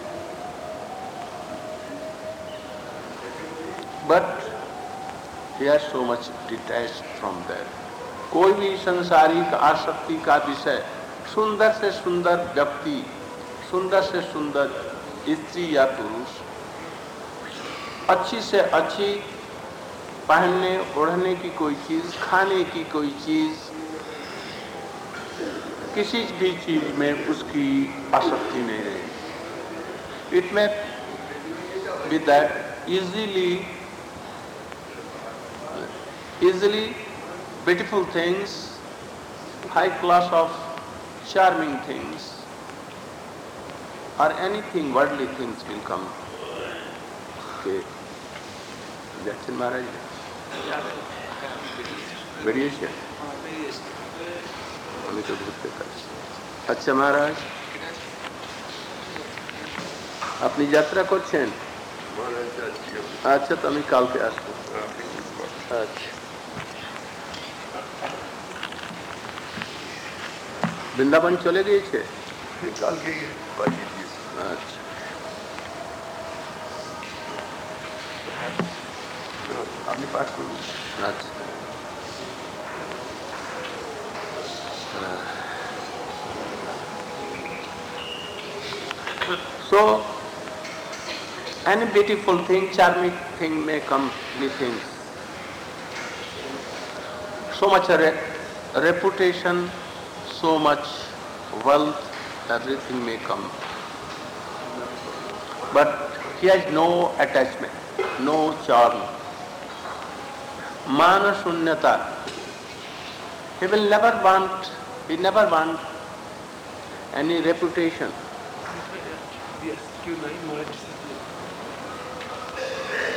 But he is so much detached from that. कोई भी संसारिक आसक्ति का विषय, सुंदर से सुंदर व्यक्ति, सुंदर से सुंदर स्त्री या पुरुष, अच्छी से अच्छी पहनने ओढ़ने की कोई चीज, खाने की कोई चीज, किसी भी चीज में उसकी आसक्ति नहीं रही. इट में with that easily beautiful things, high class of charming things, or anything worldly things will come. Okay. Jackson Maharaj. Variation. আমি তো ঘুরতে পারছি. আচ্ছা মহারাজ, আপনি যাত্রা করছেন? আচ্ছা, তো আমি কালকে আসবো. আচ্ছা, বৃন্দাবন চলে গিয়েছে কালকে. আচ্ছা, আপনি পাঠ করুন. আচ্ছা, so any beautiful thing, charming thing may come with him. So much reputation, so much wealth, everything may come. But he has no attachment, no charm. Mana shunyata. He never want any reputation.